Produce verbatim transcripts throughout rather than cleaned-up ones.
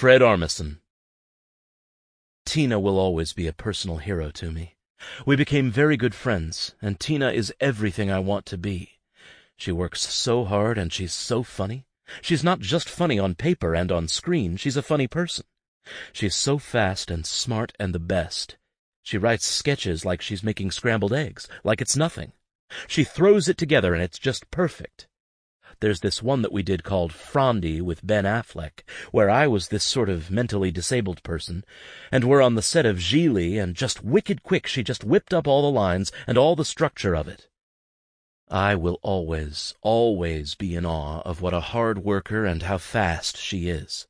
Fred Armisen. Tina will always be a personal hero to me. We became very good friends, and Tina is everything I want to be. She works so hard, and she's so funny. She's not just funny on paper and on screen, she's a funny person. She's so fast and smart and the best. She writes sketches like she's making scrambled eggs, like it's nothing. She throws it together and it's just perfect. There's this one that we did called Frondy with Ben Affleck, where I was this sort of mentally disabled person, and we're on the set of Gigli, and just wicked quick she just whipped up all the lines and all the structure of it. I will always, always be in awe of what a hard worker and how fast she is.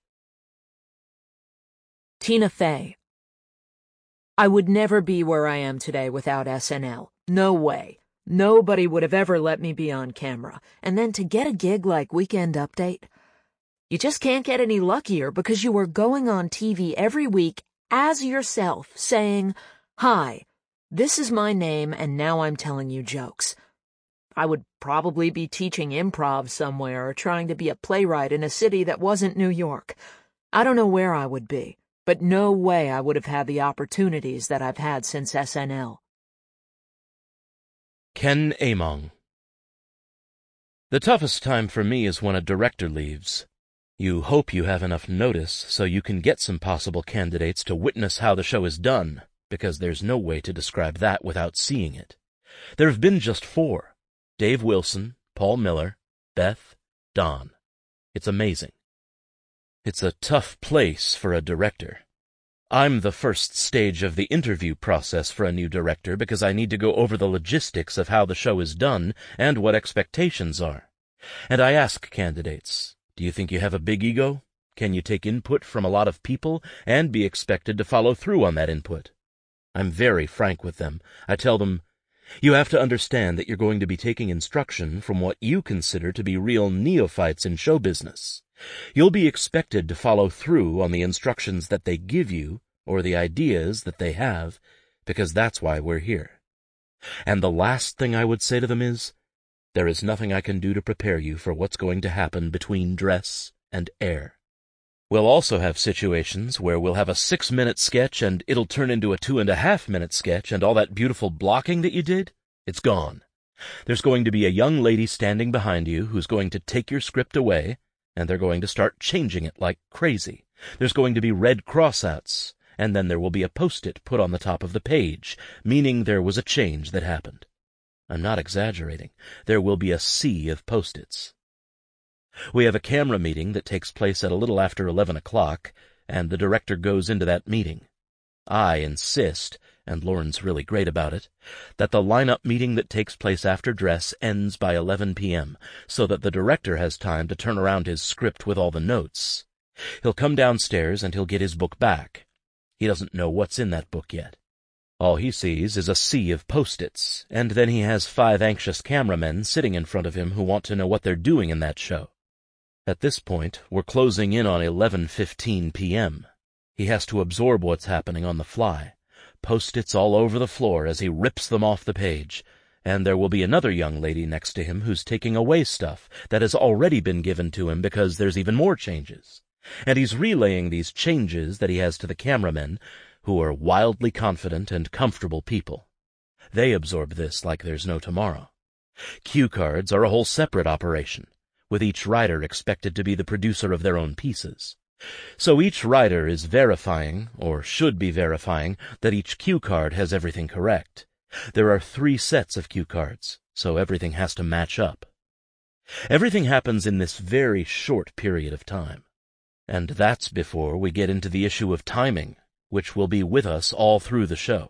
Tina Fey. I would never be where I am today without S N L. No way. Nobody would have ever let me be on camera. And then to get a gig like Weekend Update, you just can't get any luckier because you were going on T V every week as yourself saying, "Hi, this is my name and now I'm telling you jokes." I would probably be teaching improv somewhere or trying to be a playwright in a city that wasn't New York. I don't know where I would be, but no way I would have had the opportunities that I've had since S N L. Ken Among. The toughest time for me is when a director leaves. You hope you have enough notice so you can get some possible candidates to witness how the show is done, because there's no way to describe that without seeing it. There have been just four: Dave Wilson, Paul Miller, Beth, Don. It's amazing. It's a tough place for a director. I'm the first stage of the interview process for a new director because I need to go over the logistics of how the show is done and what expectations are. And I ask candidates, do you think you have a big ego? Can you take input from a lot of people and be expected to follow through on that input? I'm very frank with them. I tell them, you have to understand that you're going to be taking instruction from what you consider to be real neophytes in show business. You'll be expected to follow through on the instructions that they give you or the ideas that they have, because that's why we're here. And the last thing I would say to them is, there is nothing I can do to prepare you for what's going to happen between dress and air. We'll also have situations where we'll have a six-minute sketch and it'll turn into a two-and-a-half-minute sketch, and all that beautiful blocking that you did, it's gone. There's going to be a young lady standing behind you who's going to take your script away, and they're going to start changing it like crazy. There's going to be red crossouts, and then there will be a post-it put on the top of the page, meaning there was a change that happened. I'm not exaggerating. There will be a sea of post-its. We have a camera meeting that takes place at a little after eleven o'clock, and the director goes into that meeting. I insist, and Lauren's really great about it, that the lineup meeting that takes place after dress ends by eleven p.m., so that the director has time to turn around his script with all the notes. He'll come downstairs and he'll get his book back. He doesn't know what's in that book yet. All he sees is a sea of post-its, and then he has five anxious cameramen sitting in front of him who want to know what they're doing in that show. At this point, we're closing in on eleven fifteen p.m. He has to absorb what's happening on the fly. Post-its all over the floor as he rips them off the page, and there will be another young lady next to him who's taking away stuff that has already been given to him because there's even more changes. And he's relaying these changes that he has to the cameramen, who are wildly confident and comfortable people. They absorb this like there's no tomorrow. Cue cards are a whole separate operation, with each writer expected to be the producer of their own pieces. So each writer is verifying, or should be verifying, that each cue card has everything correct. There are three sets of cue cards, so everything has to match up. Everything happens in this very short period of time. And that's before we get into the issue of timing, which will be with us all through the show.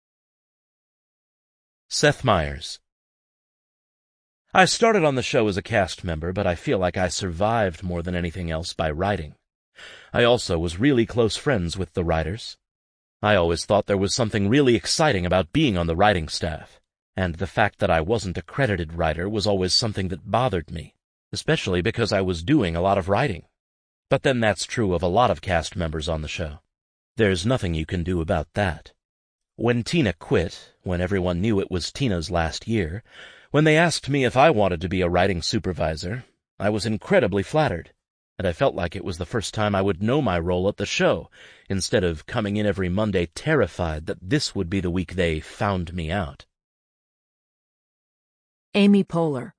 Seth Meyers. I started on the show as a cast member, but I feel like I survived more than anything else by writing. I also was really close friends with the writers. I always thought there was something really exciting about being on the writing staff, and the fact that I wasn't a credited writer was always something that bothered me, especially because I was doing a lot of writing. But then that's true of a lot of cast members on the show. There's nothing you can do about that. When Tina quit, when everyone knew it was Tina's last year, when they asked me if I wanted to be a writing supervisor, I was incredibly flattered. and I felt like it was the first time I would know my role at the show, instead of coming in every Monday terrified that this would be the week they found me out. Amy Poehler.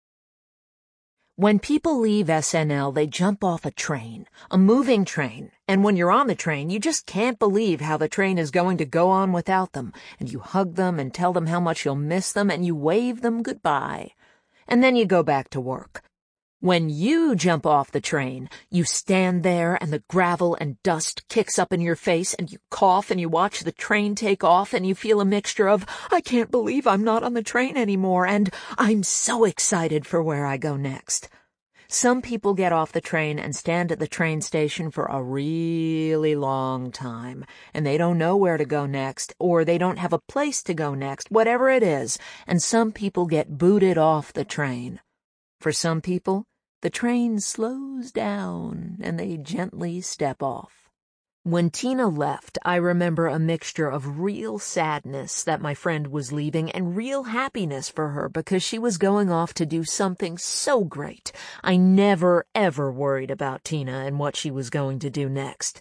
When people leave S N L, they jump off a train, a moving train, and when you're on the train, you just can't believe how the train is going to go on without them, and you hug them and tell them how much you'll miss them, and you wave them goodbye. And then you go back to work. When you jump off the train, you stand there and the gravel and dust kicks up in your face and you cough and you watch the train take off and you feel a mixture of, I can't believe I'm not on the train anymore, and I'm so excited for where I go next. Some people get off the train and stand at the train station for a really long time, and they don't know where to go next, or they don't have a place to go next, whatever it is, and some people get booted off the train. For some people, the train slows down and they gently step off. When Tina left, I remember a mixture of real sadness that my friend was leaving and real happiness for her because she was going off to do something so great. I never, ever worried about Tina and what she was going to do next.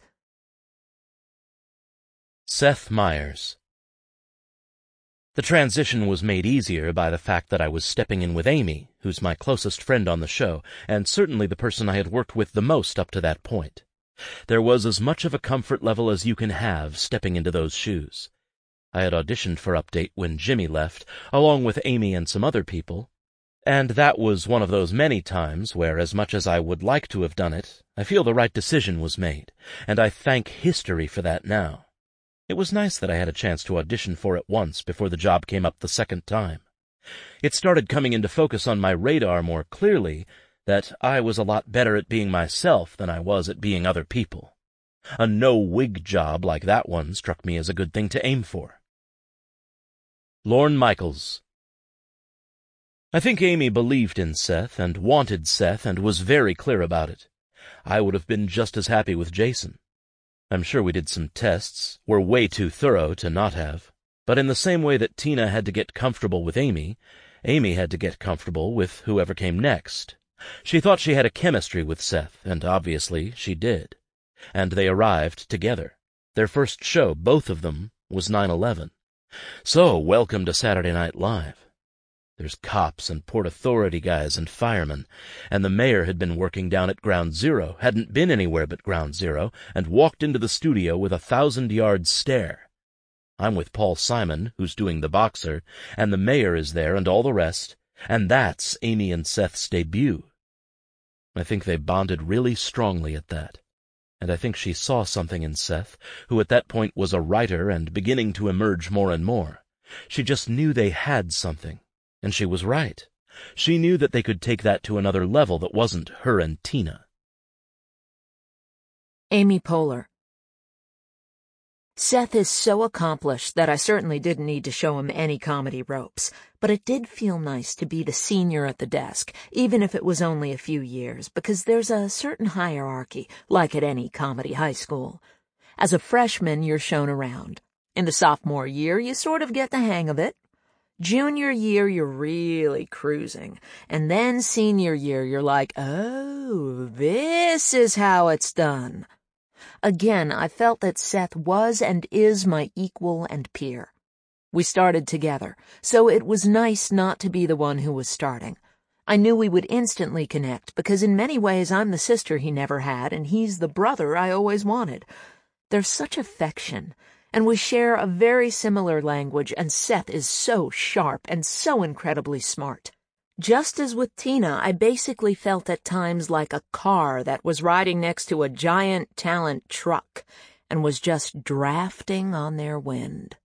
Seth Meyers. The transition was made easier by the fact that I was stepping in with Amy, who's my closest friend on the show, and certainly the person I had worked with the most up to that point. There was as much of a comfort level as you can have stepping into those shoes. I had auditioned for Update when Jimmy left, along with Amy and some other people, and that was one of those many times where, as much as I would like to have done it, I feel the right decision was made, and I thank history for that now. It was nice that I had a chance to audition for it once before the job came up the second time. It started coming into focus on my radar more clearly that I was a lot better at being myself than I was at being other people. A no-wig job like that one struck me as a good thing to aim for. Lorne Michaels. I think Amy believed in Seth and wanted Seth and was very clear about it. I would have been just as happy with Jason. I'm sure we did some tests, were way too thorough to not have, but in the same way that Tina had to get comfortable with Amy, Amy had to get comfortable with whoever came next. She thought she had a chemistry with Seth, and obviously she did. And they arrived together. Their first show, both of them, was nine eleven. So, welcome to Saturday Night Live. There's cops and Port Authority guys and firemen, and the mayor had been working down at Ground Zero, hadn't been anywhere but Ground Zero, and walked into the studio with a thousand-yard stare. I'm with Paul Simon, who's doing the boxer, and the mayor is there and all the rest, and that's Amy and Seth's debut. I think they bonded really strongly at that, and I think she saw something in Seth, who at that point was a writer and beginning to emerge more and more. She just knew they had something. And she was right. She knew that they could take that to another level that wasn't her and Tina. Amy Poehler. Seth is so accomplished that I certainly didn't need to show him any comedy ropes, but it did feel nice to be the senior at the desk, even if it was only a few years, because there's a certain hierarchy, like at any comedy high school. As a freshman, you're shown around. In the sophomore year, you sort of get the hang of it. Junior year, you're really cruising. And then senior year, you're like, oh, this is how it's done. Again, I felt that Seth was and is my equal and peer. We started together, so it was nice not to be the one who was starting. I knew we would instantly connect, because in many ways I'm the sister he never had, and he's the brother I always wanted. There's such affection. And we share a very similar language, and Seth is so sharp and so incredibly smart. Just as with Tina, I basically felt at times like a car that was riding next to a giant talent truck and was just drafting on their wind.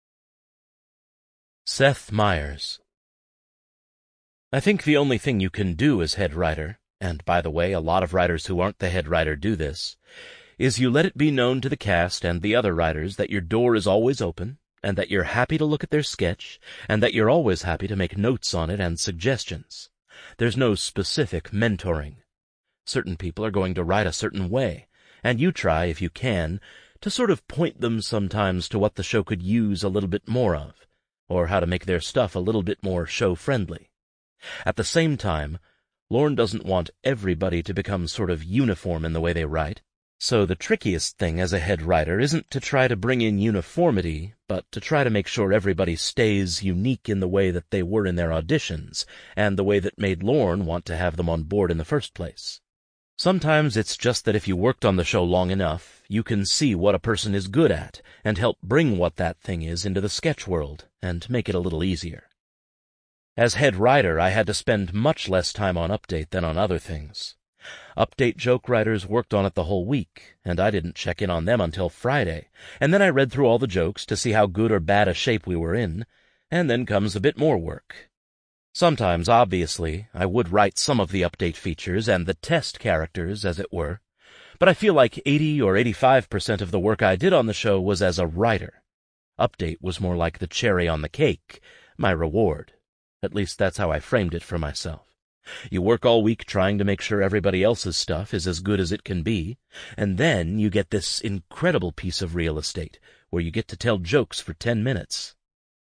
Seth Meyers. I think the only thing you can do as head writer, and by the way, a lot of writers who aren't the head writer do this, is you let it be known to the cast and the other writers that your door is always open, and that you're happy to look at their sketch, and that you're always happy to make notes on it and suggestions. There's no specific mentoring. Certain people are going to write a certain way, and you try, if you can, to sort of point them sometimes to what the show could use a little bit more of, or how to make their stuff a little bit more show-friendly. At the same time, Lorne doesn't want everybody to become sort of uniform in the way they write. So the trickiest thing as a head writer isn't to try to bring in uniformity, but to try to make sure everybody stays unique in the way that they were in their auditions, and the way that made Lorne want to have them on board in the first place. Sometimes it's just that if you worked on the show long enough, you can see what a person is good at, and help bring what that thing is into the sketch world, and make it a little easier. As head writer, I had to spend much less time on Update than on other things. Update joke writers worked on it the whole week, and I didn't check in on them until Friday, and then I read through all the jokes to see how good or bad a shape we were in, and then comes a bit more work. Sometimes, obviously, I would write some of the Update features and the test characters, as it were, but I feel like eighty or eighty-five percent of the work I did on the show was as a writer. Update was more like the cherry on the cake, my reward. At least that's how I framed it for myself. You work all week trying to make sure everybody else's stuff is as good as it can be, and then you get this incredible piece of real estate where you get to tell jokes for ten minutes.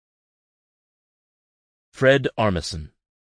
Fred Armisen.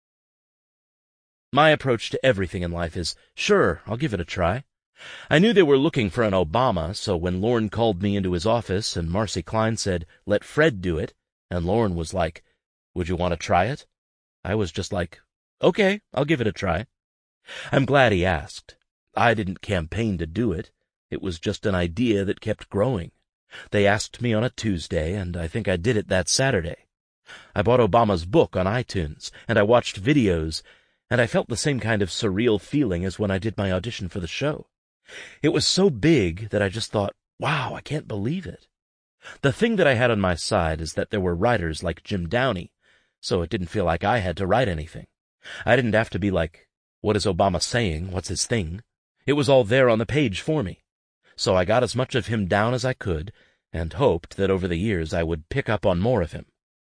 My approach to everything in life is, sure, I'll give it a try. I knew they were looking for an Obama, so when Lorne called me into his office and Marcy Klein said, let Fred do it, and Lorne was like, would you want to try it? I was just like, okay, I'll give it a try. I'm glad he asked. I didn't campaign to do it. It was just an idea that kept growing. They asked me on a Tuesday, and I think I did it that Saturday. I bought Obama's book on iTunes, and I watched videos, and I felt the same kind of surreal feeling as when I did my audition for the show. It was so big that I just thought, wow, I can't believe it. The thing that I had on my side is that there were writers like Jim Downey, so it didn't feel like I had to write anything. I didn't have to be like, what is Obama saying? What's his thing? It was all there on the page for me. So I got as much of him down as I could, and hoped that over the years I would pick up on more of him.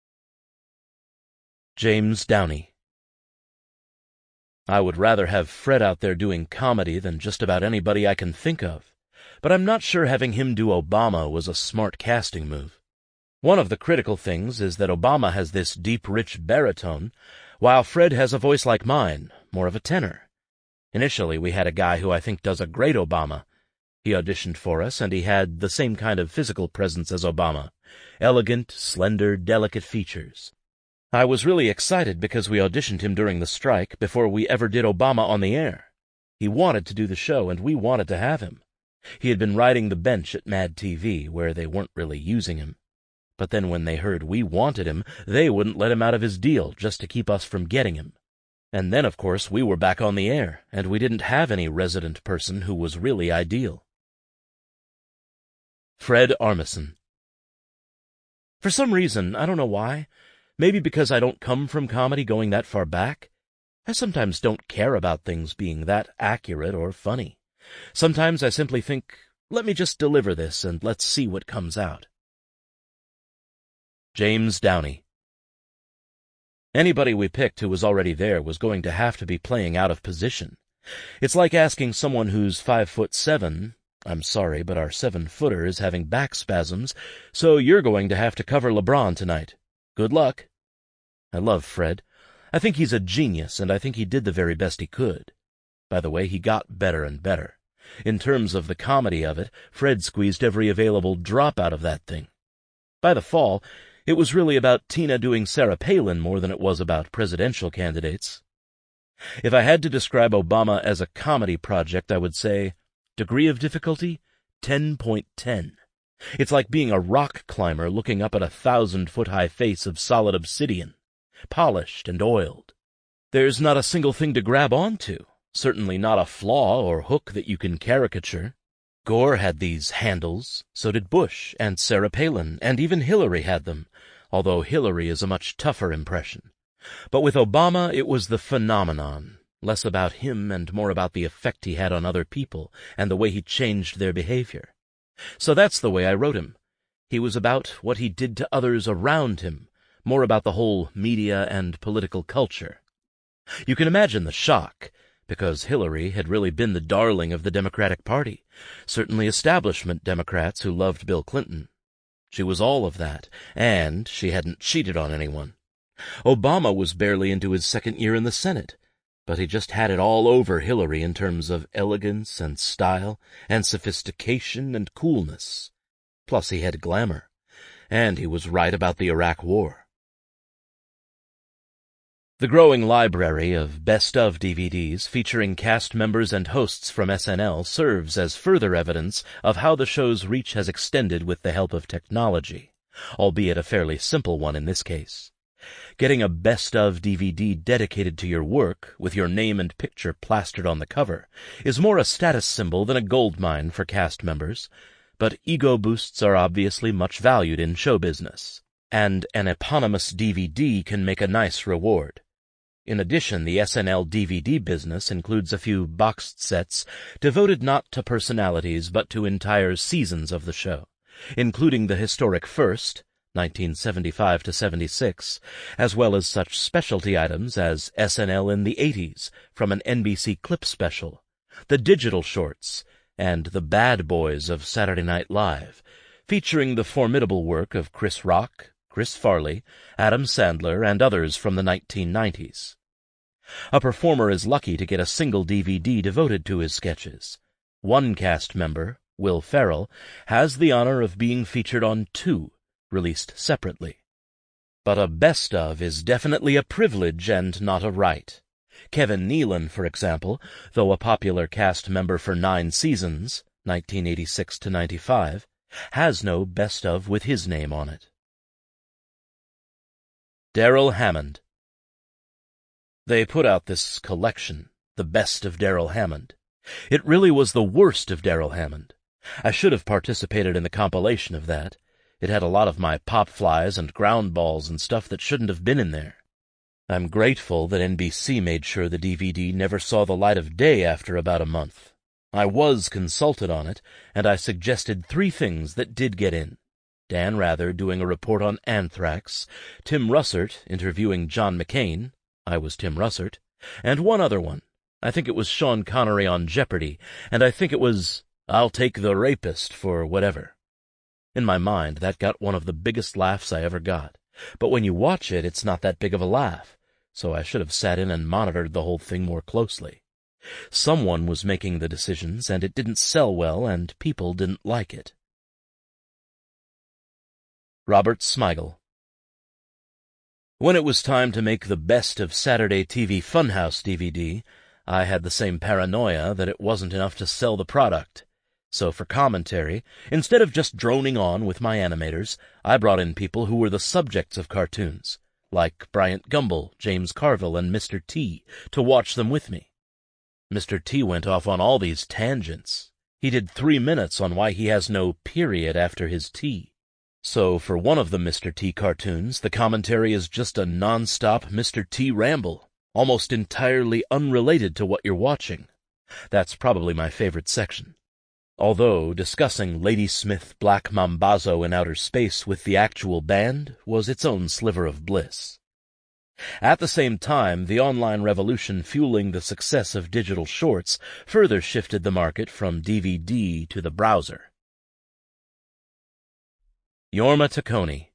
James Downey. I would rather have Fred out there doing comedy than just about anybody I can think of, but I'm not sure having him do Obama was a smart casting move. One of the critical things is that Obama has this deep, rich baritone, while Fred has a voice like mine, more of a tenor. Initially, we had a guy who I think does a great Obama. He auditioned for us, and he had the same kind of physical presence as Obama, elegant, slender, delicate features. I was really excited because we auditioned him during the strike before we ever did Obama on the air. He wanted to do the show, and we wanted to have him. He had been riding the bench at Mad T V, where they weren't really using him. But then when they heard we wanted him, they wouldn't let him out of his deal just to keep us from getting him. And then, of course, we were back on the air, and we didn't have any resident person who was really ideal. Fred Armisen. For some reason, I don't know why, maybe because I don't come from comedy going that far back, I sometimes don't care about things being that accurate or funny. Sometimes I simply think, let me just deliver this and let's see what comes out. James Downey. Anybody we picked who was already there was going to have to be playing out of position. It's like asking someone who's five foot seven, I'm sorry, but our seven-footer is having back spasms, so you're going to have to cover LeBron tonight. Good luck. I love Fred. I think he's a genius, and I think he did the very best he could. By the way, he got better and better. In terms of the comedy of it, Fred squeezed every available drop out of that thing. By the fall, it was really about Tina doing Sarah Palin more than it was about presidential candidates. If I had to describe Obama as a comedy project, I would say, degree of difficulty, ten point ten. It's like being a rock climber looking up at a thousand-foot-high face of solid obsidian, polished and oiled. There's not a single thing to grab onto, certainly not a flaw or hook that you can caricature. Gore had these handles, so did Bush and Sarah Palin, and even Hillary had them, although Hillary is a much tougher impression. But with Obama, it was the phenomenon, less about him and more about the effect he had on other people and the way he changed their behavior. So that's the way I wrote him. He was about what he did to others around him, more about the whole media and political culture. You can imagine the shock, because Hillary had really been the darling of the Democratic Party, certainly establishment Democrats who loved Bill Clinton. She was all of that, and she hadn't cheated on anyone. Obama was barely into his second year in the Senate, but he just had it all over Hillary in terms of elegance and style and sophistication and coolness. Plus he had glamour, and he was right about the Iraq War. The growing library of best-of D V Ds featuring cast members and hosts from S N L serves as further evidence of how the show's reach has extended with the help of technology, albeit a fairly simple one in this case. Getting a best-of D V D dedicated to your work, with your name and picture plastered on the cover, is more a status symbol than a goldmine for cast members, but ego boosts are obviously much valued in show business, and an eponymous D V D can make a nice reward. In addition, the S N L D V D business includes a few boxed sets devoted not to personalities but to entire seasons of the show, including the historic first, nineteen seventy-five to seventy-six, as well as such specialty items as S N L in the eighties from an N B C Clip special, the digital shorts, and the Bad Boys of Saturday Night Live, featuring the formidable work of Chris Rock, Chris Farley, Adam Sandler, and others from the nineteen nineties. A performer is lucky to get a single D V D devoted to his sketches. One cast member, Will Ferrell, has the honor of being featured on two, released separately. But a best of is definitely a privilege and not a right. Kevin Nealon, for example, though a popular cast member for nine seasons, nineteen eighty-six to ninety-five, has no best of with his name on it. Darrell Hammond. They put out this collection, The Best of Darrell Hammond. It really was the worst of Darrell Hammond. I should have participated in the compilation of that. It had a lot of my pop flies and ground balls and stuff that shouldn't have been in there. I'm grateful that N B C made sure the D V D never saw the light of day after about a month. I was consulted on it, and I suggested three things that did get in. Dan Rather doing a report on anthrax, Tim Russert interviewing John McCain, I was Tim Russert, and one other one. I think it was Sean Connery on Jeopardy, and I think it was, I'll take the rapist for whatever. In my mind, that got one of the biggest laughs I ever got, but when you watch it, it's not that big of a laugh, so I should have sat in and monitored the whole thing more closely. Someone was making the decisions, and it didn't sell well, and people didn't like it. Robert Smigel. When it was time to make the best of Saturday T V Funhouse D V D, I had the same paranoia that it wasn't enough to sell the product. So for commentary, instead of just droning on with my animators, I brought in people who were the subjects of cartoons, like Bryant Gumbel, James Carville, and Mister T, to watch them with me. Mister T went off on all these tangents. He did three minutes on why he has no period after his T. So for one of the Mister T cartoons, the commentary is just a non-stop Mister T ramble, almost entirely unrelated to what you're watching. That's probably my favorite section. Although discussing Ladysmith Black Mambazo in outer space with the actual band was its own sliver of bliss. At the same time, the online revolution fueling the success of digital shorts further shifted the market from D V D to the browser. Jorma Taccone.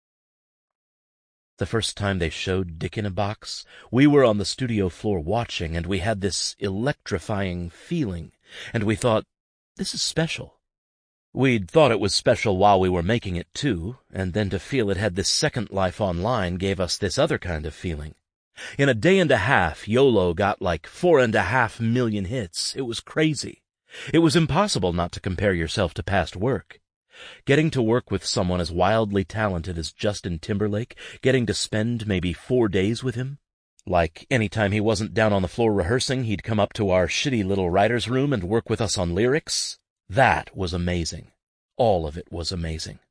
The first time they showed Dick in a Box, we were on the studio floor watching, and we had this electrifying feeling, and we thought, this is special. We'd thought it was special while we were making it, too, and then to feel it had this second life online gave us this other kind of feeling. In a day and a half, YOLO got like four and a half million hits. It was crazy. It was impossible not to compare yourself to past work. Getting to work with someone as wildly talented as Justin Timberlake, getting to spend maybe four days with him. Like any time he wasn't down on the floor rehearsing, he'd come up to our shitty little writer's room and work with us on lyrics. That was amazing. All of it was amazing.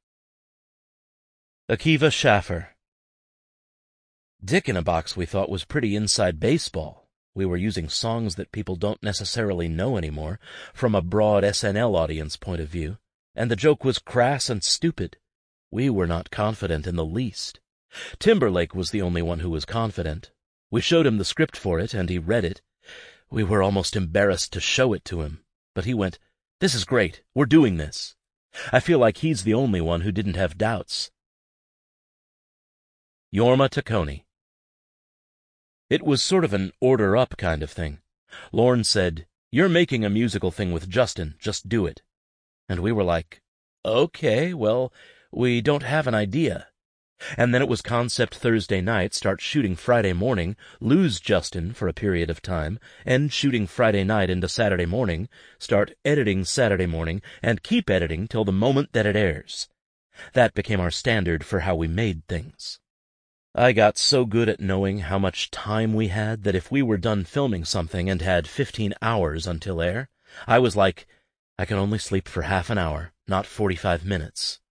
Akiva Schaffer. Dick in a Box we thought was pretty inside baseball. We were using songs that people don't necessarily know anymore, from a broad S N L audience point of view. And the joke was crass and stupid. We were not confident in the least. Timberlake was the only one who was confident. We showed him the script for it, and he read it. We were almost embarrassed to show it to him, but he went, "This is great. We're doing this." I feel like he's the only one who didn't have doubts. Jorma Taccone. It was sort of an order-up kind of thing. Lorne said, "You're making a musical thing with Justin, just do it." And we were like, "Okay, well, we don't have an idea." And then it was concept Thursday night, start shooting Friday morning, lose Justin for a period of time, end shooting Friday night into Saturday morning, start editing Saturday morning, and keep editing till the moment that it airs. That became our standard for how we made things. I got so good at knowing how much time we had that if we were done filming something and had fifteen hours until air, I was like, I can only sleep for half an hour, not forty-five minutes.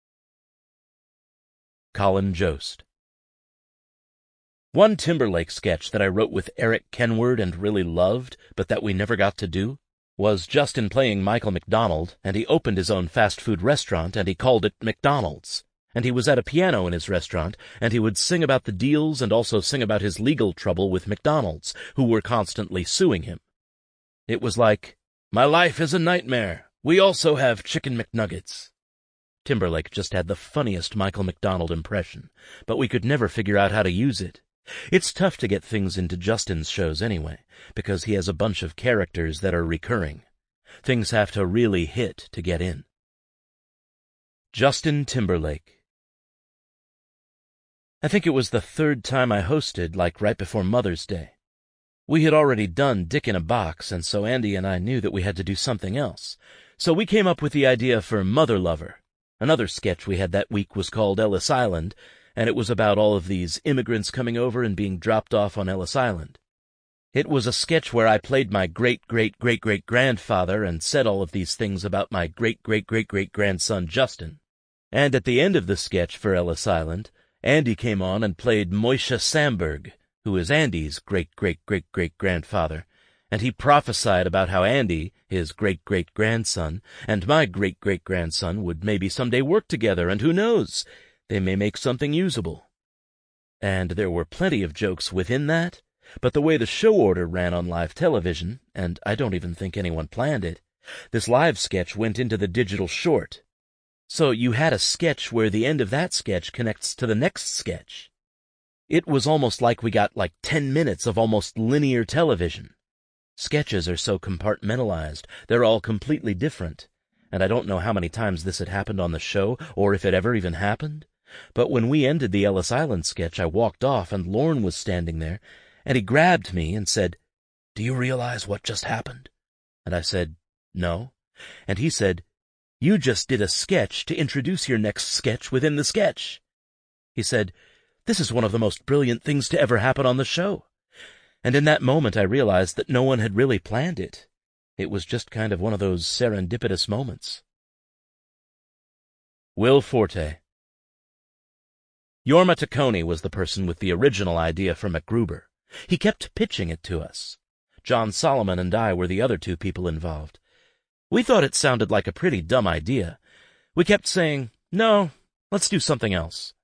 Colin Jost. One Timberlake sketch that I wrote with Eric Kenward and really loved, but that we never got to do, was Justin playing Michael McDonald, and he opened his own fast food restaurant, and he called it McDonald's. And he was at a piano in his restaurant, and he would sing about the deals and also sing about his legal trouble with McDonald's, who were constantly suing him. It was like, "My life is a nightmare. We also have chicken McNuggets." Timberlake just had the funniest Michael McDonald impression, but we could never figure out how to use it. It's tough to get things into Justin's shows anyway, because he has a bunch of characters that are recurring. Things have to really hit to get in. Justin Timberlake. I think it was the third time I hosted, like right before Mother's Day. We had already done Dick in a Box, and so Andy and I knew that we had to do something else. So we came up with the idea for Mother Lover. Another sketch we had that week was called Ellis Island, and it was about all of these immigrants coming over and being dropped off on Ellis Island. It was a sketch where I played my great-great-great-great-grandfather and said all of these things about my great-great-great-great-grandson Justin. And at the end of the sketch for Ellis Island, Andy came on and played Moishe Samberg, who is Andy's great-great-great-great-grandfather, and he prophesied about how Andy, his great-great-grandson, and my great-great-grandson would maybe someday work together, and who knows, they may make something usable. And there were plenty of jokes within that, but the way the show order ran on live television, and I don't even think anyone planned it, this live sketch went into the digital short. So you had a sketch where the end of that sketch connects to the next sketch. It was almost like we got like ten minutes of almost linear television. Sketches are so compartmentalized, they're all completely different, and I don't know how many times this had happened on the show, or if it ever even happened, but when we ended the Ellis Island sketch, I walked off, and Lorne was standing there, and he grabbed me and said, "Do you realize what just happened?" And I said, "No." And he said, "You just did a sketch to introduce your next sketch within the sketch." He said, "This is one of the most brilliant things to ever happen on the show." And in that moment I realized that no one had really planned it. It was just kind of one of those serendipitous moments. Will Forte. Jorma Taccone was the person with the original idea for MacGruber. He kept pitching it to us. John Solomon and I were the other two people involved. We thought it sounded like a pretty dumb idea. We kept saying, "No, let's do something else."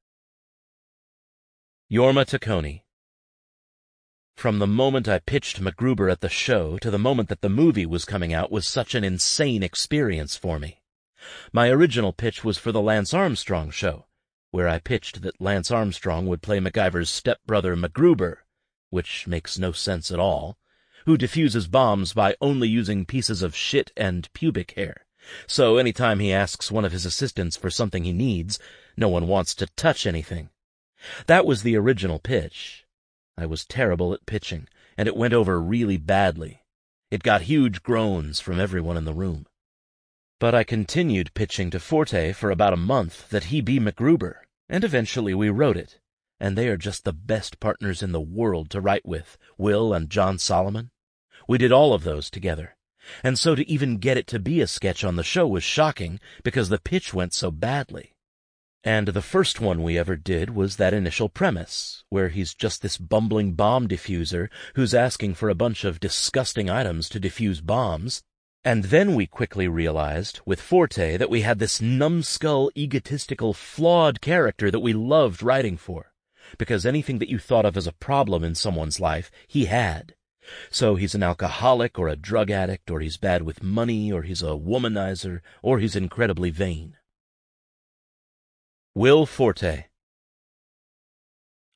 Jorma Taccone. From the moment I pitched MacGruber at the show to the moment that the movie was coming out was such an insane experience for me. My original pitch was for the Lance Armstrong show, where I pitched that Lance Armstrong would play MacGyver's stepbrother MacGruber, which makes no sense at all, who defuses bombs by only using pieces of shit and pubic hair. So anytime he asks one of his assistants for something he needs, no one wants to touch anything. That was the original pitch. I was terrible at pitching, and it went over really badly. It got huge groans from everyone in the room. But I continued pitching to Forte for about a month that he be MacGruber, and eventually we wrote it, and they are just the best partners in the world to write with, Will and John Solomon. We did all of those together, and so to even get it to be a sketch on the show was shocking because the pitch went so badly. And the first one we ever did was that initial premise, where he's just this bumbling bomb diffuser who's asking for a bunch of disgusting items to defuse bombs. And then we quickly realized, with Forte, that we had this numbskull, egotistical, flawed character that we loved writing for, because anything that you thought of as a problem in someone's life, he had. So he's an alcoholic or a drug addict, or he's bad with money, or he's a womanizer, or he's incredibly vain. Will Forte.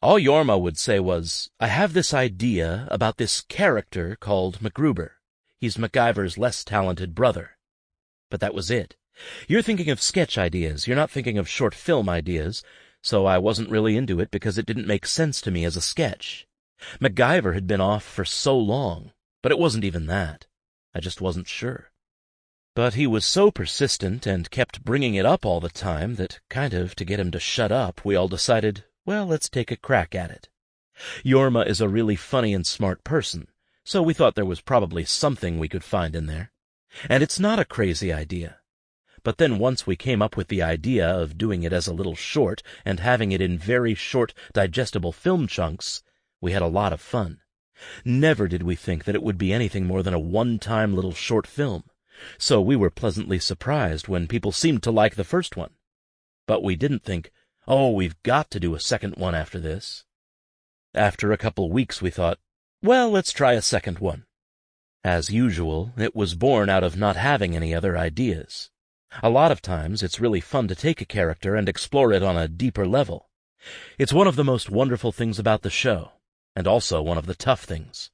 All Jorma would say was, "I have this idea about this character called MacGruber. He's MacGyver's less talented brother." But that was it. You're thinking of sketch ideas, you're not thinking of short film ideas, so I wasn't really into it because it didn't make sense to me as a sketch. MacGyver had been off for so long, but it wasn't even that. I just wasn't sure. But he was so persistent and kept bringing it up all the time that, kind of to get him to shut up, we all decided, well, let's take a crack at it. Jorma is a really funny and smart person, so we thought there was probably something we could find in there. And it's not a crazy idea. But then once we came up with the idea of doing it as a little short and having it in very short, digestible film chunks, we had a lot of fun. Never did we think that it would be anything more than a one-time little short film, so we were pleasantly surprised when people seemed to like the first one. But we didn't think, oh, we've got to do a second one after this. After a couple weeks we thought, well, let's try a second one. As usual, it was born out of not having any other ideas. A lot of times it's really fun to take a character and explore it on a deeper level. It's one of the most wonderful things about the show, and also one of the tough things.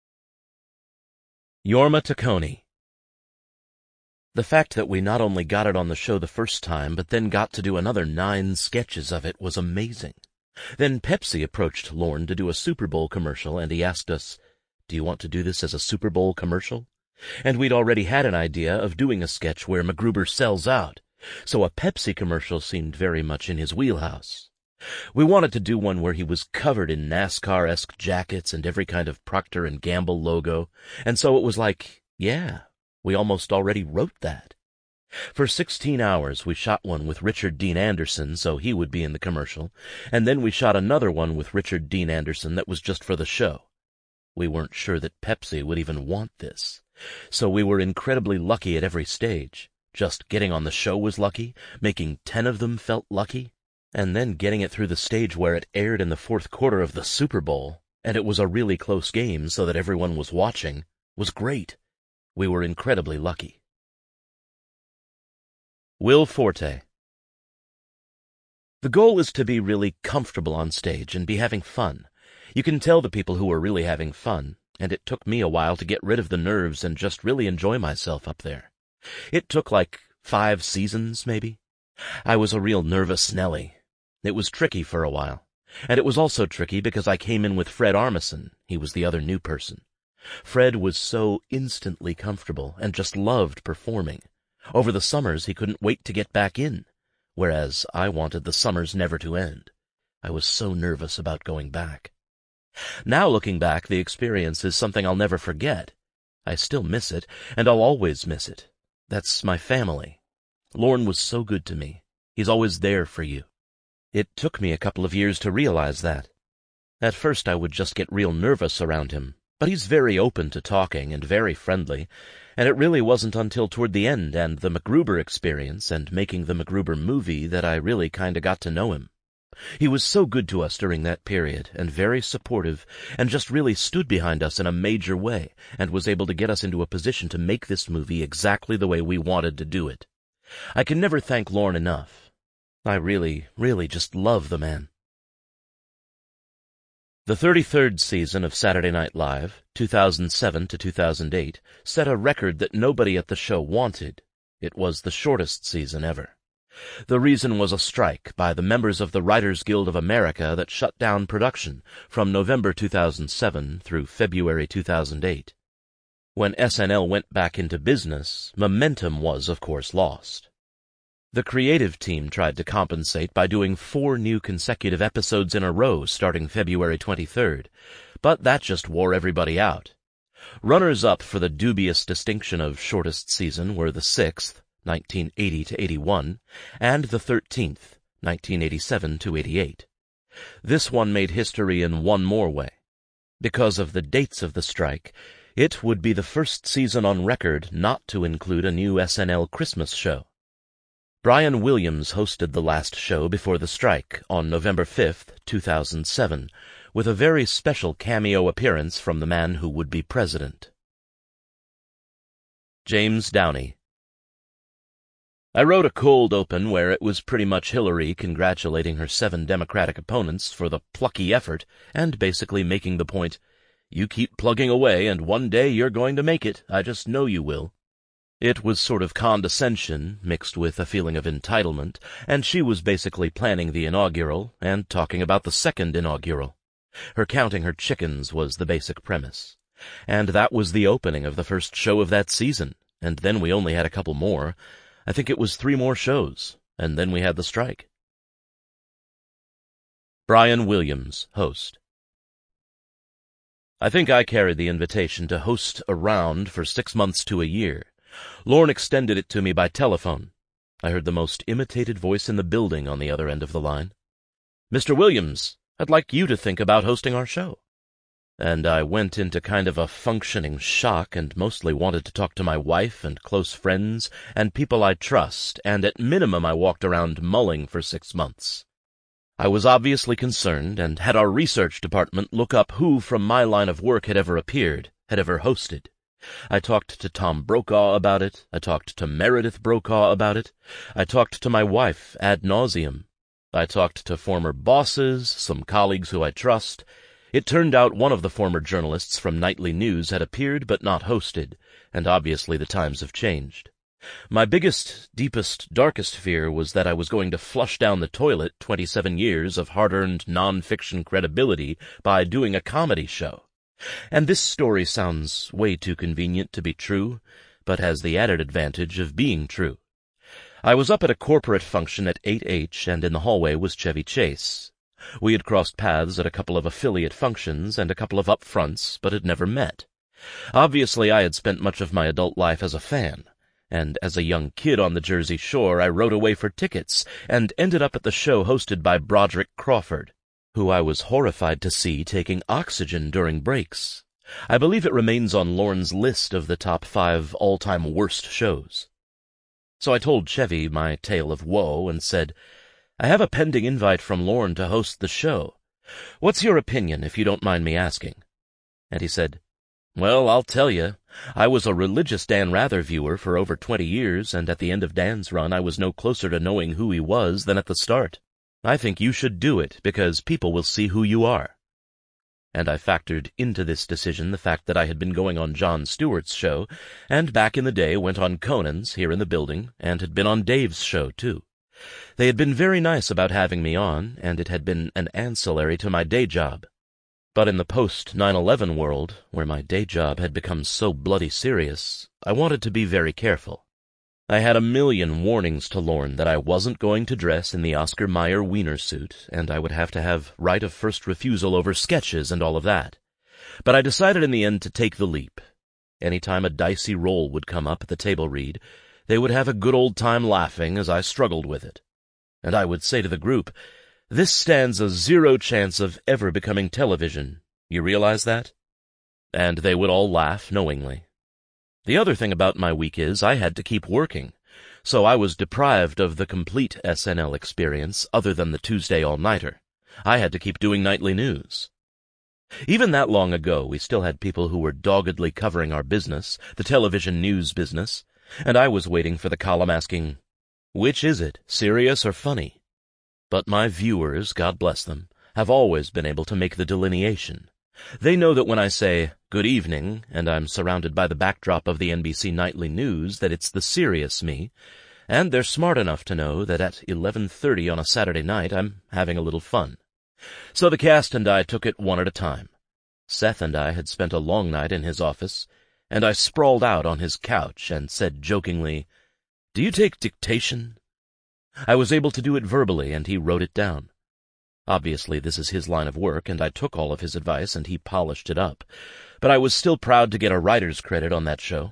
Jorma Taccone. The fact that we not only got it on the show the first time, but then got to do another nine sketches of it was amazing. Then Pepsi approached Lorne to do a Super Bowl commercial, and he asked us, "Do you want to do this as a Super Bowl commercial?" And we'd already had an idea of doing a sketch where MacGruber sells out, so a Pepsi commercial seemed very much in his wheelhouse. We wanted to do one where he was covered in NASCAR-esque jackets and every kind of Procter and Gamble logo, and so it was like, yeah, we almost already wrote that. For sixteen hours we shot one with Richard Dean Anderson so he would be in the commercial, and then we shot another one with Richard Dean Anderson that was just for the show. We weren't sure that Pepsi would even want this, so we were incredibly lucky at every stage. Just getting on the show was lucky, making ten of them felt lucky, and then getting it through the stage where it aired in the fourth quarter of the Super Bowl, and it was a really close game so that everyone was watching, was great. We were incredibly lucky. Will Forte. The goal is to be really comfortable on stage and be having fun. You can tell the people who are really having fun, and it took me a while to get rid of the nerves and just really enjoy myself up there. It took like five seasons, maybe. I was a real nervous Nelly. It was tricky for a while, and it was also tricky because I came in with Fred Armisen. He was the other new person. Fred was so instantly comfortable and just loved performing. Over the summers he couldn't wait to get back in, whereas I wanted the summers never to end. I was so nervous about going back. Now looking back, the experience is something I'll never forget. I still miss it, and I'll always miss it. That's my family. Lorne was so good to me. He's always there for you. It took me a couple of years to realize that. At first I would just get real nervous around him, but he's very open to talking and very friendly, and it really wasn't until toward the end and the MacGruber experience and making the MacGruber movie that I really kinda got to know him. He was so good to us during that period, and very supportive, and just really stood behind us in a major way, and was able to get us into a position to make this movie exactly the way we wanted to do it. I can never thank Lorne enough. I really, really just love the man. The thirty-third season of Saturday Night Live, two thousand seven to two thousand eight, set a record that nobody at the show wanted. It was the shortest season ever. The reason was a strike by the members of the Writers Guild of America that shut down production from November two thousand seven through February two thousand eight. When S N L went back into business, momentum was, of course, lost. The creative team tried to compensate by doing four new consecutive episodes in a row starting February twenty-third, but that just wore everybody out. Runners-up for the dubious distinction of shortest season were the sixth, nineteen eighty to eighty-one, and the thirteenth, nineteen eighty-seven to eighty-eight. This one made history in one more way. Because of the dates of the strike, it would be the first season on record not to include a new S N L Christmas show. Brian Williams hosted the last show before the strike on November fifth, two thousand seven, with a very special cameo appearance from the man who would be president. James Downey. I wrote a cold open where it was pretty much Hillary congratulating her seven Democratic opponents for the plucky effort and basically making the point, "You keep plugging away and one day you're going to make it, I just know you will." It was sort of condescension mixed with a feeling of entitlement, and she was basically planning the inaugural and talking about the second inaugural. Her counting her chickens was the basic premise. And that was the opening of the first show of that season, and then we only had a couple more. I think it was three more shows, and then we had the strike. Brian Williams, host. I think I carried the invitation to host a round for six months to a year. Lorne extended it to me by telephone. I heard the most imitated voice in the building on the other end of the line. "Mister Williams, I'd like you to think about hosting our show." And I went into kind of a functioning shock and mostly wanted to talk to my wife and close friends and people I trust, and at minimum I walked around mulling for six months. I was obviously concerned and had our research department look up who from my line of work had ever appeared, had ever hosted. I talked to Tom Brokaw about it. I talked to Meredith Brokaw about it. I talked to my wife ad nauseum. I talked to former bosses, some colleagues who I trust. It turned out one of the former journalists from Nightly News had appeared but not hosted, and obviously the times have changed. My biggest, deepest, darkest fear was that I was going to flush down the toilet twenty-seven years of hard-earned non-fiction credibility by doing a comedy show. And this story sounds way too convenient to be true, but has the added advantage of being true. I was up at a corporate function at eight H, and in the hallway was Chevy Chase. We had crossed paths at a couple of affiliate functions and a couple of up-fronts, but had never met. Obviously, I had spent much of my adult life as a fan, and as a young kid on the Jersey Shore, I rode away for tickets and ended up at the show hosted by Broderick Crawford, who I was horrified to see taking oxygen during breaks. I believe it remains on Lorne's list of the top five all-time worst shows. So I told Chevy my tale of woe and said, "I have a pending invite from Lorne to host the show. What's your opinion, if you don't mind me asking?" And he said, "Well, I'll tell you. I was a religious Dan Rather viewer for over twenty years, and at the end of Dan's run I was no closer to knowing who he was than at the start. I think you should do it, because people will see who you are." And I factored into this decision the fact that I had been going on Jon Stewart's show, and back in the day went on Conan's here in the building, and had been on Dave's show, too. They had been very nice about having me on, and it had been an ancillary to my day job. But in the post nine eleven world, where my day job had become so bloody serious, I wanted to be very careful. I had a million warnings to Lorne that I wasn't going to dress in the Oscar Mayer Wiener suit, and I would have to have right of first refusal over sketches and all of that. But I decided in the end to take the leap. Any time a dicey role would come up at the table read, they would have a good old time laughing as I struggled with it. And I would say to the group, "This stands a zero chance of ever becoming television. You realize that?" And they would all laugh knowingly. The other thing about my week is I had to keep working, so I was deprived of the complete S N L experience other than the Tuesday all-nighter. I had to keep doing Nightly News. Even that long ago, we still had people who were doggedly covering our business, the television news business, and I was waiting for the column asking, "Which is it, serious or funny?" But my viewers, God bless them, have always been able to make the delineation. They know that when I say, "Good evening," and I'm surrounded by the backdrop of the N B C Nightly News, that it's the serious me, and they're smart enough to know that at eleven thirty on a Saturday night I'm having a little fun. So the cast and I took it one at a time. Seth and I had spent a long night in his office, and I sprawled out on his couch and said jokingly, "Do you take dictation?" I was able to do it verbally, and he wrote it down. Obviously, this is his line of work, and I took all of his advice, and he polished it up. But I was still proud to get a writer's credit on that show.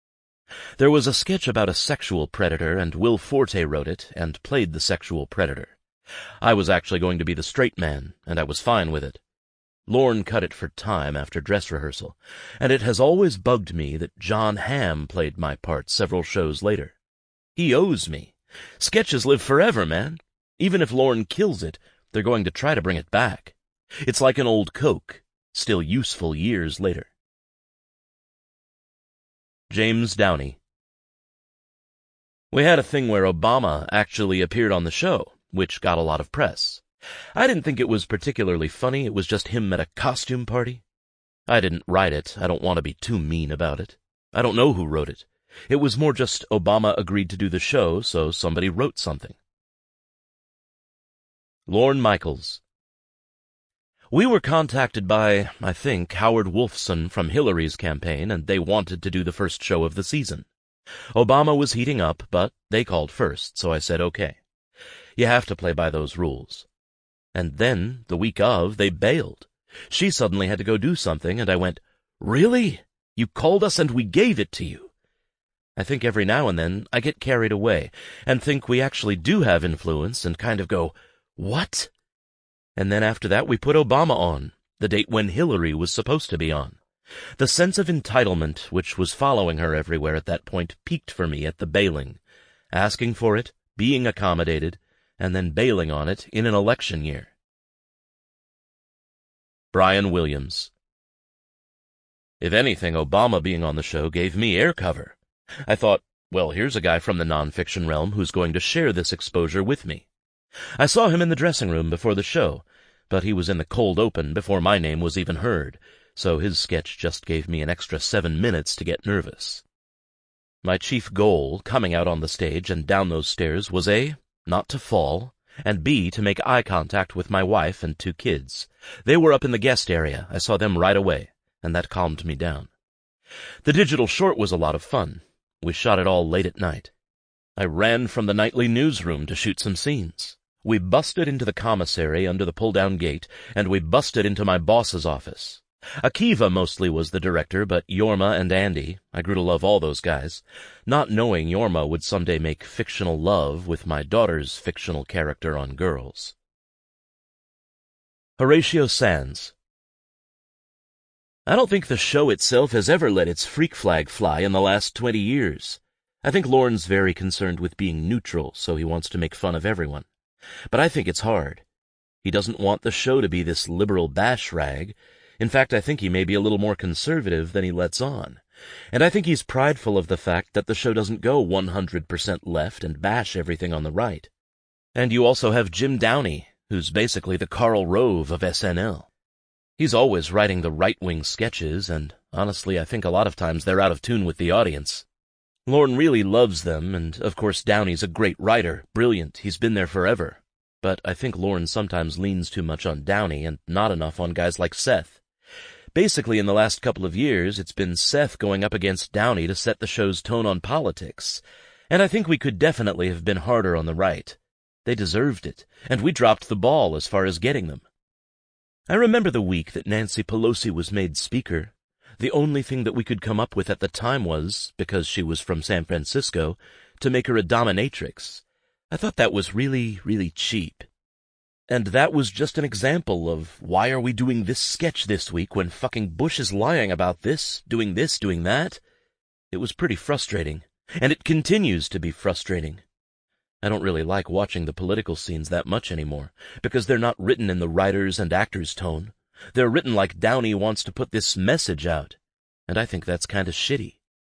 There was a sketch about a sexual predator, and Will Forte wrote it and played the sexual predator. I was actually going to be the straight man, and I was fine with it. Lorne cut it for time after dress rehearsal, and it has always bugged me that John Hamm played my part several shows later. He owes me. Sketches live forever, man. Even if Lorne kills it, they're going to try to bring it back. It's like an old Coke, still useful years later. James Downey. We had a thing where Obama actually appeared on the show, which got a lot of press. I didn't think it was particularly funny. It was just him at a costume party. I didn't write it. I don't want to be too mean about it. I don't know who wrote it. It was more just Obama agreed to do the show, so somebody wrote something. Lorne Michaels. We were contacted by, I think, Howard Wolfson from Hillary's campaign, and they wanted to do the first show of the season. Obama was heating up, but they called first, so I said okay. You have to play by those rules. And then, the week of, they bailed. She suddenly had to go do something, and I went, "Really? You called us and we gave it to you." I think every now and then I get carried away, and think we actually do have influence, and kind of go, "What?" And then after that we put Obama on, the date when Hillary was supposed to be on. The sense of entitlement which was following her everywhere at that point peaked for me at the bailing, asking for it, being accommodated, and then bailing on it in an election year. Brian Williams. If anything, Obama being on the show gave me air cover. I thought, well, here's a guy from the nonfiction realm who's going to share this exposure with me. I saw him in the dressing room before the show, but he was in the cold open before my name was even heard, so his sketch just gave me an extra seven minutes to get nervous. My chief goal, coming out on the stage and down those stairs, was A, not to fall, and B, to make eye contact with my wife and two kids. They were up in the guest area. I saw them right away, and that calmed me down. The digital short was a lot of fun. We shot it all late at night. I ran from the nightly newsroom to shoot some scenes. We busted into the commissary under the pull-down gate, and we busted into my boss's office. Akiva mostly was the director, but Yorma and Andy, I grew to love all those guys, not knowing Yorma would someday make fictional love with my daughter's fictional character on Girls. Horatio Sands. I don't think the show itself has ever let its freak flag fly in the last twenty years. I think Lorne's very concerned with being neutral, so he wants to make fun of everyone. But I think it's hard. He doesn't want the show to be this liberal bash rag. In fact, I think he may be a little more conservative than he lets on. And I think he's prideful of the fact that the show doesn't go one hundred percent left and bash everything on the right. And you also have Jim Downey, who's basically the Karl Rove of S N L. He's always writing the right-wing sketches, and honestly, I think a lot of times they're out of tune with the audience. Lorne really loves them, and of course Downey's a great writer, brilliant, he's been there forever. But I think Lorne sometimes leans too much on Downey and not enough on guys like Seth. Basically, in the last couple of years, it's been Seth going up against Downey to set the show's tone on politics, and I think we could definitely have been harder on the right. They deserved it, and we dropped the ball as far as getting them. I remember the week that Nancy Pelosi was made Speaker. The only thing that we could come up with at the time was, because she was from San Francisco, to make her a dominatrix. I thought that was really, really cheap. And that was just an example of why are we doing this sketch this week when fucking Bush is lying about this, doing this, doing that? It was pretty frustrating, and it continues to be frustrating. I don't really like watching the political scenes that much anymore, because they're not written in the writers' and actors' tone. They're written like Downey wants to put this message out, and I think that's kind of shitty.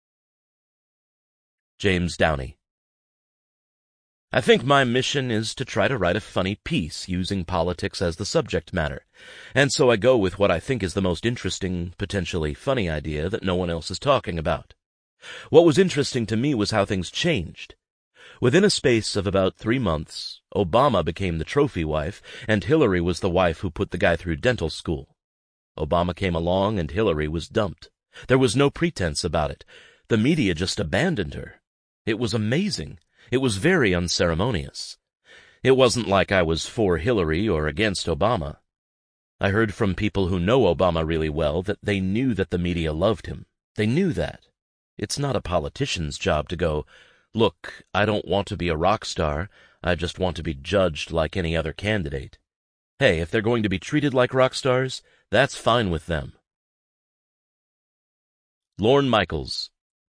James Downey. I think my mission is to try to write a funny piece using politics as the subject matter, and so I go with what I think is the most interesting, potentially funny idea that no one else is talking about. What was interesting to me was how things changed. Within a space of about three months, Obama became the trophy wife, and Hillary was the wife who put the guy through dental school. Obama came along, and Hillary was dumped. There was no pretense about it. The media just abandoned her. It was amazing. It was very unceremonious. It wasn't like I was for Hillary or against Obama. I heard from people who know Obama really well that they knew that the media loved him. They knew that. It's not a politician's job to go, "Look, I don't want to be a rock star. I just want to be judged like any other candidate." Hey, if they're going to be treated like rock stars, that's fine with them. Lorne Michaels.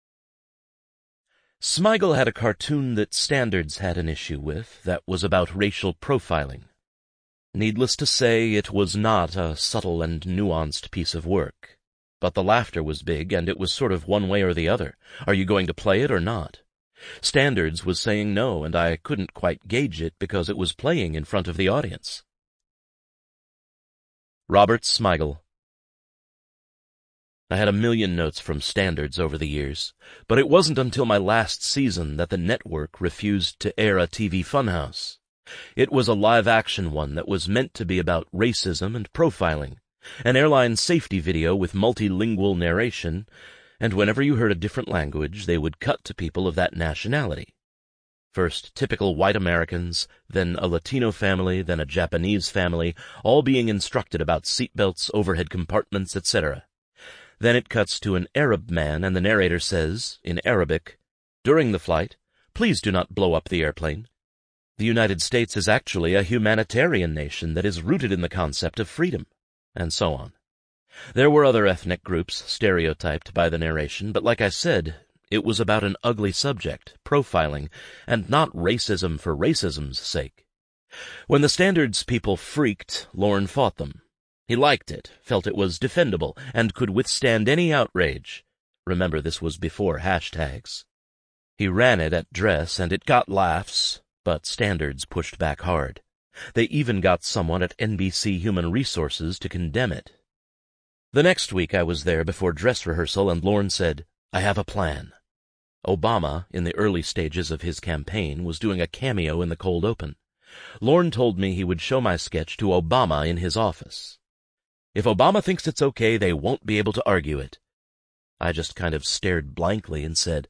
Smigel had a cartoon that Standards had an issue with that was about racial profiling. Needless to say, it was not a subtle and nuanced piece of work. But the laughter was big, and it was sort of one way or the other. Are you going to play it or not? Standards was saying no, and I couldn't quite gauge it because it was playing in front of the audience. Robert Smigel. I had a million notes from Standards over the years, but it wasn't until my last season that the network refused to air a T V funhouse. It was a live-action one that was meant to be about racism and profiling, an airline safety video with multilingual narration, and whenever you heard a different language, they would cut to people of that nationality. First typical white Americans, then a Latino family, then a Japanese family, all being instructed about seatbelts, overhead compartments, et cetera. Then it cuts to an Arab man, and the narrator says, in Arabic, "During the flight, please do not blow up the airplane. The United States is actually a humanitarian nation that is rooted in the concept of freedom," and so on. There were other ethnic groups stereotyped by the narration, but like I said, it was about an ugly subject, profiling, and not racism for racism's sake. When the Standards people freaked, Lorne fought them. He liked it, felt it was defendable, and could withstand any outrage. Remember, this was before hashtags. He ran it at Dress, and it got laughs, but Standards pushed back hard. They even got someone at N B C Human Resources to condemn it. The next week I was there before dress rehearsal, and Lorne said, "I have a plan." Obama, in the early stages of his campaign, was doing a cameo in the cold open. Lorne told me he would show my sketch to Obama in his office. If Obama thinks it's okay, they won't be able to argue it. I just kind of stared blankly and said,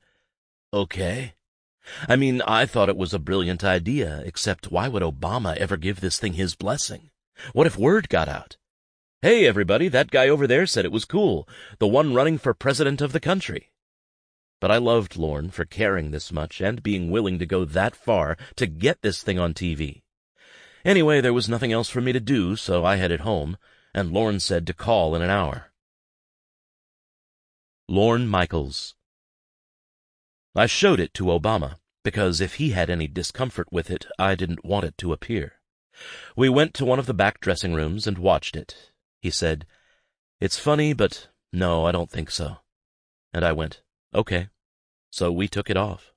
"Okay." I mean, I thought it was a brilliant idea, except why would Obama ever give this thing his blessing? What if word got out? "Hey, everybody, that guy over there said it was cool, the one running for president of the country." But I loved Lorne for caring this much and being willing to go that far to get this thing on T V. Anyway, there was nothing else for me to do, so I headed home, and Lorne said to call in an hour. Lorne Michaels. I showed it to Obama, because if he had any discomfort with it, I didn't want it to appear. We went to one of the back dressing rooms and watched it. He said, "It's funny, but no, I don't think so." And I went, "Okay." So we took it off.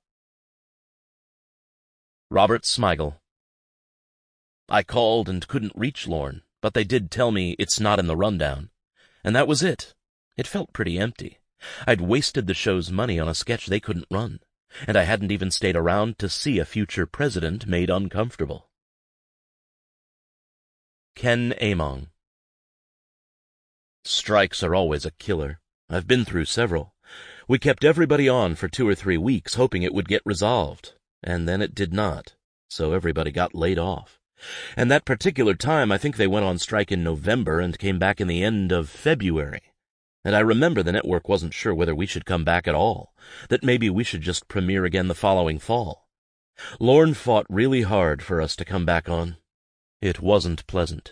Robert Smigel. I called and couldn't reach Lorne, but they did tell me it's not in the rundown. And that was it. It felt pretty empty. I'd wasted the show's money on a sketch they couldn't run, and I hadn't even stayed around to see a future president made uncomfortable. Ken Among. Strikes are always a killer. I've been through several. We kept everybody on for two or three weeks, hoping it would get resolved, and then it did not, so everybody got laid off. And that particular time, I think they went on strike in November and came back in the end of February. And I remember the network wasn't sure whether we should come back at all, that maybe we should just premiere again the following fall. Lorne fought really hard for us to come back on. It wasn't pleasant.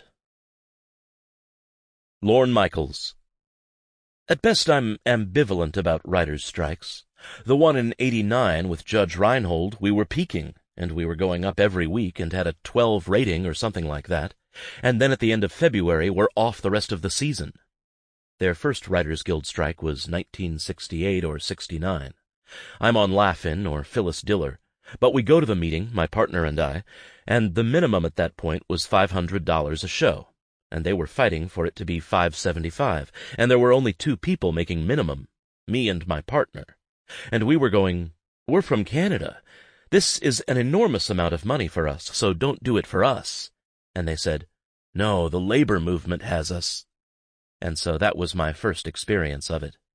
Lorne Michaels. At best, I'm ambivalent about writers' strikes. The one in eighty-nine with Judge Reinhold, we were peaking, and we were going up every week and had a twelve rating or something like that, and then at the end of February we're off the rest of the season. Their first Writers Guild strike was nineteen sixty-eight or sixty-nine. I'm on Laugh-In or Phyllis Diller, but we go to the meeting, my partner and I, and the minimum at that point was five hundred dollars a show, and they were fighting for it to be five hundred seventy-five dollars, and there were only two people making minimum, me and my partner. And we were going, "We're from Canada. This is an enormous amount of money for us, so don't do it for us." And they said, "No, the labor movement has us." And so that was my first experience of it.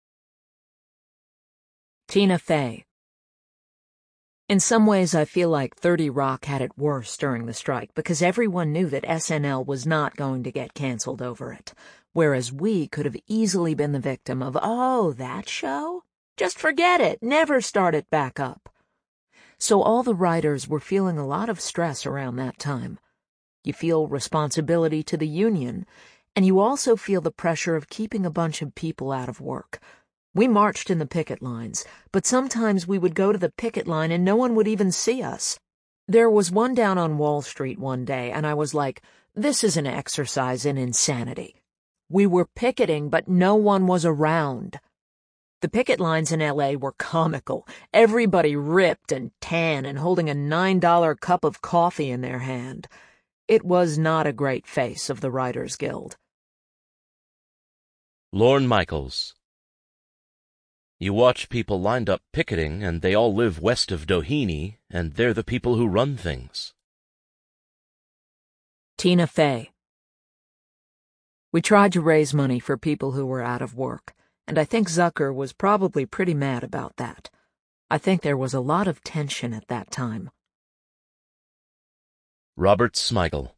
Tina Fey. In some ways, I feel like thirty Rock had it worse during the strike because everyone knew that S N L was not going to get canceled over it, whereas we could have easily been the victim of, "Oh, that show? Just forget it, never start it back up." So all the writers were feeling a lot of stress around that time. You feel responsibility to the union, and you also feel the pressure of keeping a bunch of people out of work. We marched in the picket lines, but sometimes we would go to the picket line and no one would even see us. There was one down on Wall Street one day, and I was like, this is an exercise in insanity. We were picketing, but no one was around. The picket lines in L A were comical. Everybody ripped and tan and holding a nine dollar cup of coffee in their hand. It was not a great face of the Writers Guild. Lorne Michaels. You watch people lined up picketing, and they all live west of Doheny, and they're the people who run things. Tina Fey. We tried to raise money for people who were out of work, and I think Zucker was probably pretty mad about that. I think there was a lot of tension at that time. Robert Smigel.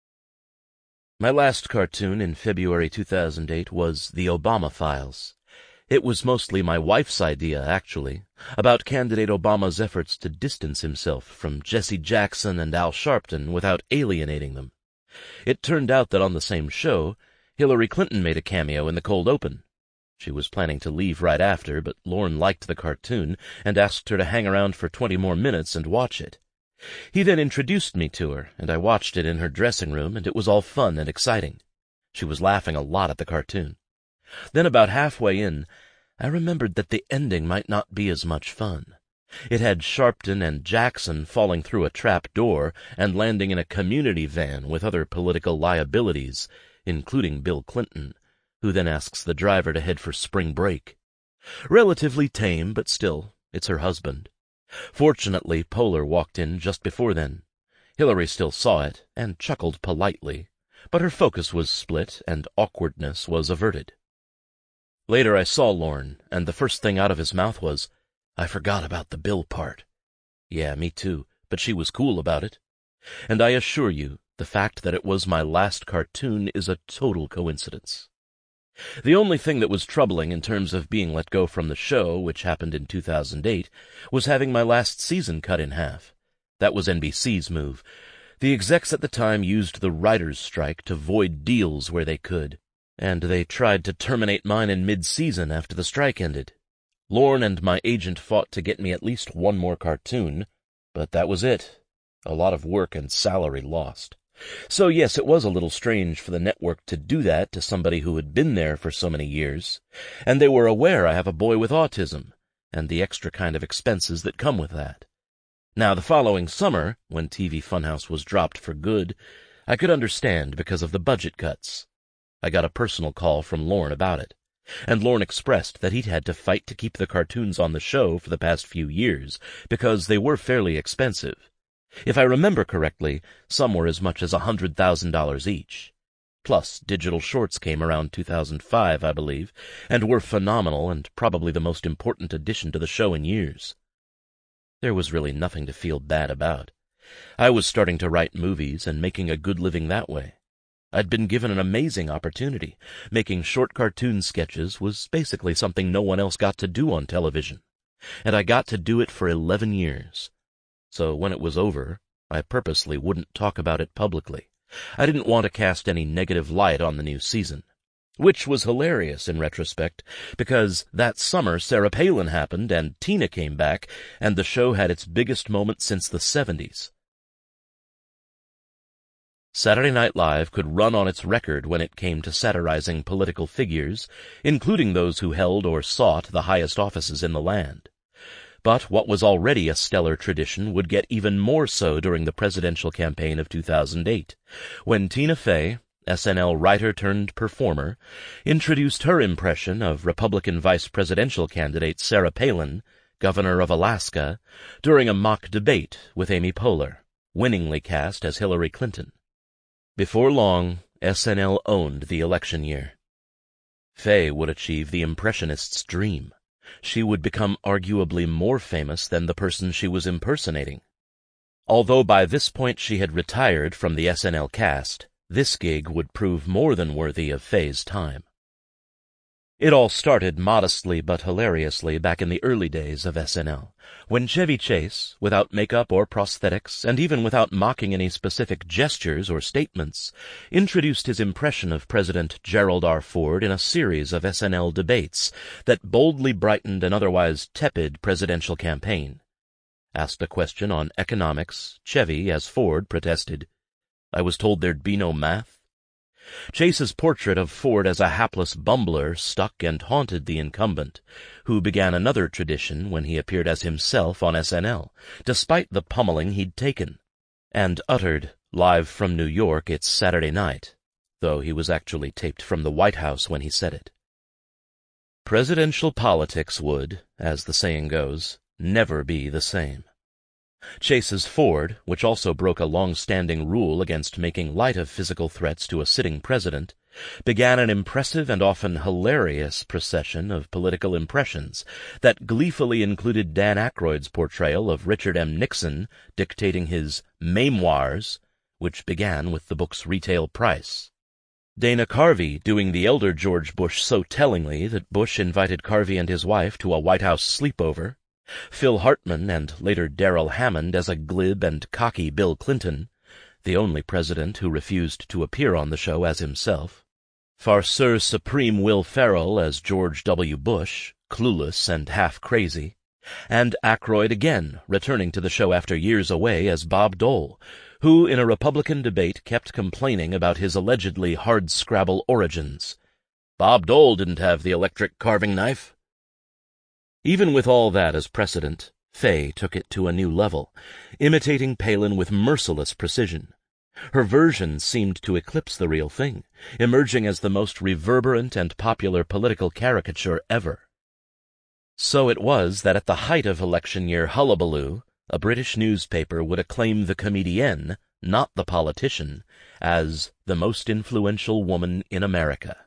My last cartoon in February two thousand eight was The Obama Files. It was mostly my wife's idea, actually, about candidate Obama's efforts to distance himself from Jesse Jackson and Al Sharpton without alienating them. It turned out that on the same show, Hillary Clinton made a cameo in the cold open. She was planning to leave right after, but Lorne liked the cartoon and asked her to hang around for twenty more minutes and watch it. He then introduced me to her, and I watched it in her dressing room, and it was all fun and exciting. She was laughing a lot at the cartoon. Then about halfway in, I remembered that the ending might not be as much fun. It had Sharpton and Jackson falling through a trap door and landing in a community van with other political liabilities, including Bill Clinton, who then asks the driver to head for spring break. Relatively tame, but still, it's her husband. Fortunately, Poehler walked in just before then. Hillary still saw it and chuckled politely, but her focus was split and awkwardness was averted. Later I saw Lorne, and the first thing out of his mouth was, "I forgot about the Bill part." Yeah, me too, but she was cool about it. And I assure you, the fact that it was my last cartoon is a total coincidence. The only thing that was troubling in terms of being let go from the show, which happened in two thousand eight, was having my last season cut in half. That was N B C's move. The execs at the time used the writers' strike to void deals where they could, and they tried to terminate mine in mid-season after the strike ended. Lorne and my agent fought to get me at least one more cartoon, but that was it. A lot of work and salary lost. So yes, it was a little strange for the network to do that to somebody who had been there for so many years, and they were aware I have a boy with autism, and the extra kind of expenses that come with that. Now, the following summer, when T V Funhouse was dropped for good, I could understand because of the budget cuts. I got a personal call from Lorne about it, and Lorne expressed that he'd had to fight to keep the cartoons on the show for the past few years because they were fairly expensive. If I remember correctly, some were as much as a hundred thousand dollars each. Plus, digital shorts came around two thousand five, I believe, and were phenomenal and probably the most important addition to the show in years. There was really nothing to feel bad about. I was starting to write movies and making a good living that way. I'd been given an amazing opportunity. Making short cartoon sketches was basically something no one else got to do on television, and I got to do it for eleven years. So when it was over, I purposely wouldn't talk about it publicly. I didn't want to cast any negative light on the new season, which was hilarious in retrospect, because that summer Sarah Palin happened and Tina came back, and the show had its biggest moment since the seventies. Saturday Night Live could run on its record when it came to satirizing political figures, including those who held or sought the highest offices in the land. But what was already a stellar tradition would get even more so during the presidential campaign of two thousand eight, when Tina Fey, S N L writer-turned-performer, introduced her impression of Republican vice presidential candidate Sarah Palin, governor of Alaska, during a mock debate with Amy Poehler, winningly cast as Hillary Clinton. Before long, S N L owned the election year. Fey would achieve the impressionist's dream. She would become arguably more famous than the person she was impersonating. Although by this point she had retired from the S N L cast, this gig would prove more than worthy of Fey's time. It all started modestly but hilariously back in the early days of S N L, when Chevy Chase, without makeup or prosthetics, and even without mocking any specific gestures or statements, introduced his impression of President Gerald R. Ford in a series of S N L debates that boldly brightened an otherwise tepid presidential campaign. Asked a question on economics, Chevy, as Ford, protested, "I was told there'd be no math." Chase's portrait of Ford as a hapless bumbler stuck and haunted the incumbent, who began another tradition when he appeared as himself on S N L, despite the pummeling he'd taken, and uttered, live from New York, it's Saturday night, though he was actually taped from the White House when he said it. Presidential politics would, as the saying goes, never be the same. Chase's Ford, which also broke a long-standing rule against making light of physical threats to a sitting president, began an impressive and often hilarious procession of political impressions that gleefully included Dan Aykroyd's portrayal of Richard M. Nixon dictating his memoirs, which began with the book's retail price. Dana Carvey doing the elder George Bush so tellingly that Bush invited Carvey and his wife to a White House sleepover, Phil Hartman and later Darrell Hammond as a glib and cocky Bill Clinton, the only president who refused to appear on the show as himself, Farceur Supreme Will Ferrell as George W. Bush, clueless and half-crazy, and Aykroyd again returning to the show after years away as Bob Dole, who in a Republican debate kept complaining about his allegedly hard-scrabble origins. Bob Dole didn't have the electric carving knife. Even with all that as precedent, Faye took it to a new level, imitating Palin with merciless precision. Her version seemed to eclipse the real thing, emerging as the most reverberant and popular political caricature ever. So it was that at the height of election year hullabaloo, a British newspaper would acclaim the comedienne, not the politician, as the most influential woman in America.